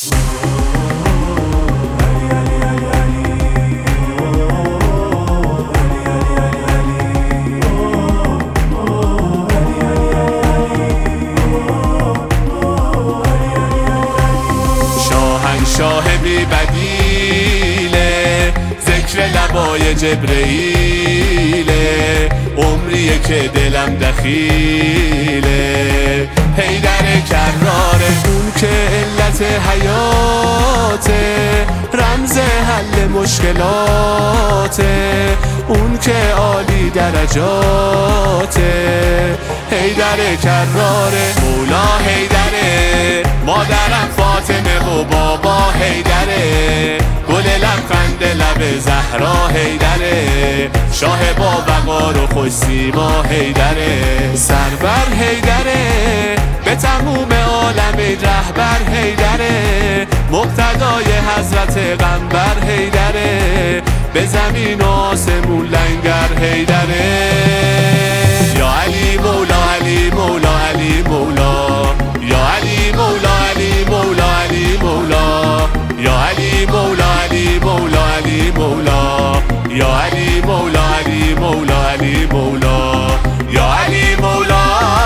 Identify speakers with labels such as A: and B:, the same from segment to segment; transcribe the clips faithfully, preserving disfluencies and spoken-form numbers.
A: شاه بی بدیله، ذکر لبای جبرئیله، عمریه که دلم دخیله. حیدر کراره، اون که علت حیاته، رمز حل مشکلاته، اون که عالی درجاته. حیدر کراره، مولا حیدره، مادرم فاطمه و بابا حیدره، گل لبخند لب زهرا حیدره، شاه با وقار و خوش سیما حیدره. سرور حیدره، به تموم عالم رهبر حیدره، مقتدای حضرت قنبر حیدره، به زمین و آسمون لنگر حیدره. یا علی مولا علی مولا علی مولا، یا علی مولا علی مولا علی مولا، یا علی مولا علی مولا علی مولا، یا علی مولا علی مولا علی مولا، یا علی مولا.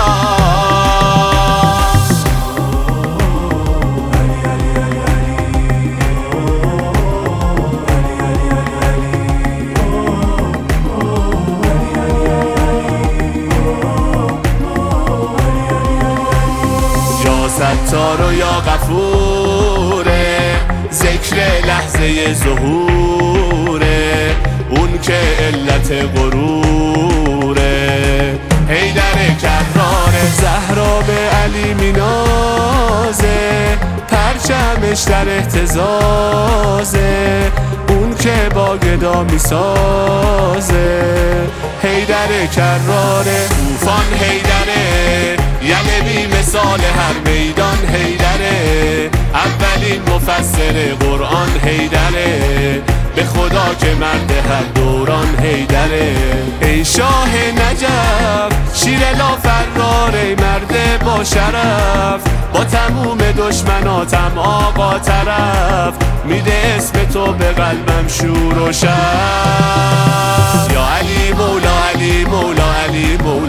A: ستار و یا غفوره، ذکر لحظه ظهوره، اون که علت غروره. حیدر کراره، زهرا به علی مینازه، پرچمش در اهتزازه، اون که با گدا میسازه. حیدر کراره، طوفان حیدره، یعنی بی مثال هر میدان حیدره، اولین مفسر قرآن حیدره، به خدا که مرد هر دوران حیدره. ای شاه نجف، شیر لا فرار، ای مرد با شرف، با تموم دشمناتم آقا طرف، میده اسم تو به قلبم شور و شف. یا علی مولا علی مولا علی مولا،